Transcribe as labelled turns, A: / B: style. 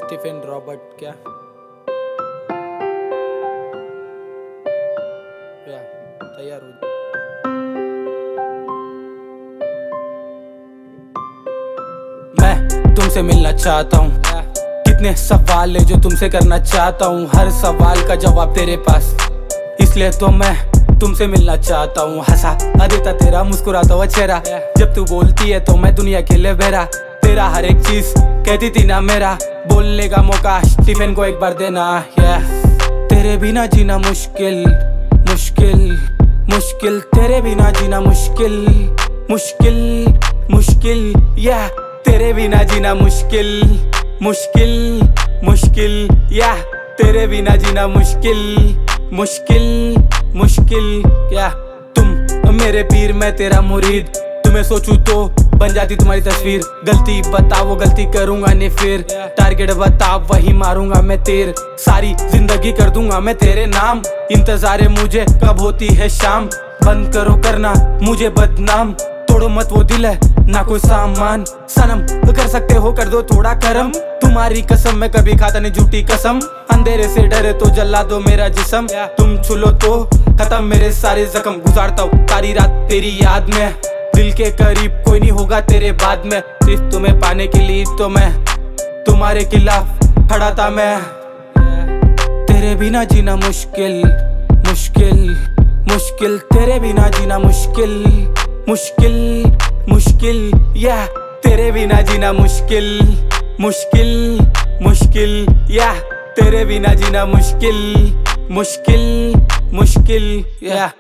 A: Stephen Robert क्या तैयार हो। मैं तुमसे मिलना चाहता हूँ, कितने सवाल है जो तुमसे करना चाहता हूँ, हर सवाल का जवाब तेरे पास, इसलिए तो मैं तुमसे मिलना चाहता हूँ। हंसा देता तेरा मुस्कुराता हुआ चेहरा, जब तू बोलती है तो मैं दुनिया के लिए बहरा, तेरा हर एक चीज कहती थी ना मेरा, बोलने का मौका स्टीफन को एक बार देना। तेरे बिना जीना मुश्किल मुश्किल मुश्किल, तेरे बिना जीना मुश्किल मुश्किल मुश्किल, तेरे बिना जीना मुश्किल मुश्किल मुश्किल, तेरे बिना जीना मुश्किल मुश्किल मुश्किल। तुम मेरे पीर मैं तेरा मुरीद, तुम्हें सोचूं तो बन जाती तुम्हारी तस्वीर, गलती बताओ वो गलती करूंगा नहीं फिर, टारगेट बताओ वही मारूंगा मैं तीर, सारी जिंदगी कर दूंगा मैं तेरे नाम, इंतजार है मुझे कब होती है शाम, बंद करो करना मुझे बदनाम, तोड़ो मत वो दिल है ना कोई सामान, सनम तो कर सकते हो कर दो थोड़ा करम, तुम्हारी कसम मैं कभी खाता नहीं झूठी कसम, अंधेरे से डरे तो जला दो मेरा जिस्म, तुम छुलो तो खत्म मेरे सारे जख्म, गुजारता हूँ सारी रात तेरी याद में, दिल के करीब कोई नहीं होगा तेरे बाद में, सिर्फ तुम्हें पाने के लिए तो मैं तुम्हारे खिलाफ खड़ा था मैं। तेरे बिना जीना मुश्किल मुश्किल मुश्किल, तेरे बिना जीना मुश्किल मुश्किल मुश्किल, तेरे बिना जीना मुश्किल मुश्किल मुश्किल, तेरे बिना जीना मुश्किल मुश्किल मुश्किल।